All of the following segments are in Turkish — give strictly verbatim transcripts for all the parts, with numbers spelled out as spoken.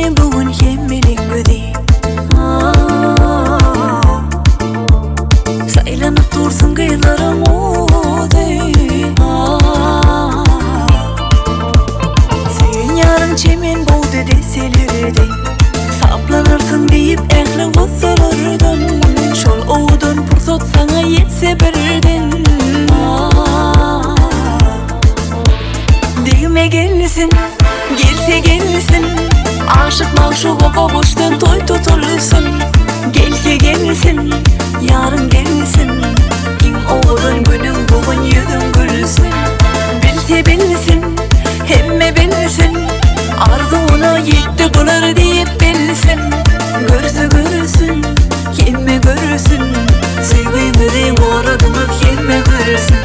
Seni bugün hemmelin gödey saylanıp dursun kıyılarım odey Sen yarın çemen boğdu deselerdi saplanırsın deyip ehli gussalardan Şol oğudun pursat sana yetse birden Degime gelsin, gelse gelsin Aşık mavşuğa kavuştan toy tutulsun Gelse gelsin, yarın gelsin İn oğudun günün bugün yüzün gülsün Bilse bilsin, hemme bilsin Arzuğuna yetti bular deyip bilsin Görse görürsün, kemme görürsün Sevgimizin uğradınıp kemme görürsün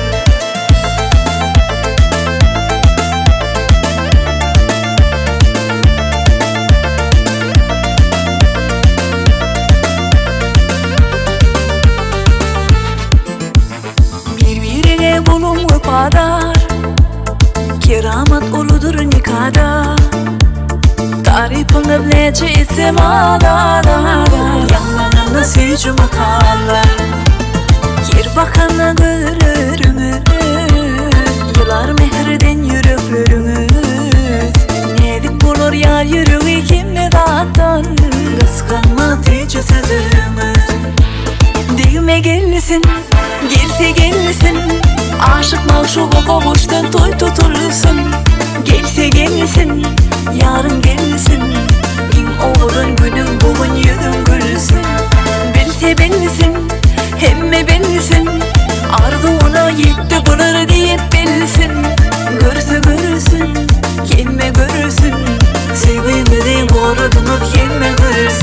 Birbirine bulun kadar Keramet oludur ne kadar Tarifini bilece etsem ada da Yanlarına sevcim akanlar Yer bakana görürümüz Yılar mehreden yüreklerimiz Nedik bulur yar yüreği kimle dağıttan Kıskanma tece sözümüz Degime gelsin, gelse gelsin Aşık mavşuğa kavuştan toy tutulsun Gelse gelsin, yarın gelsin İn oğudun günün bugün yüzün gülsün Bilse bilsin, hemme bilsin Arzuğuna yetti bular deyip bilsin Görse görürsün, kemme görürsün Sevgimizin uğradınıp kemme görürsün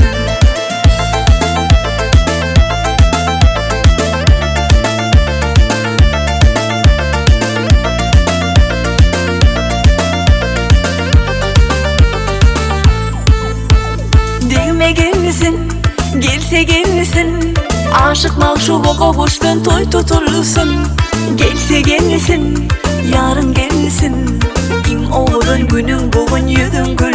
Degime gelsin, gelse gelsin Aşık mavşuğa kavuştan toy tutulsun Gelse gelsin, yarın gelsin İn oğudun günün bugün yüzün gülsün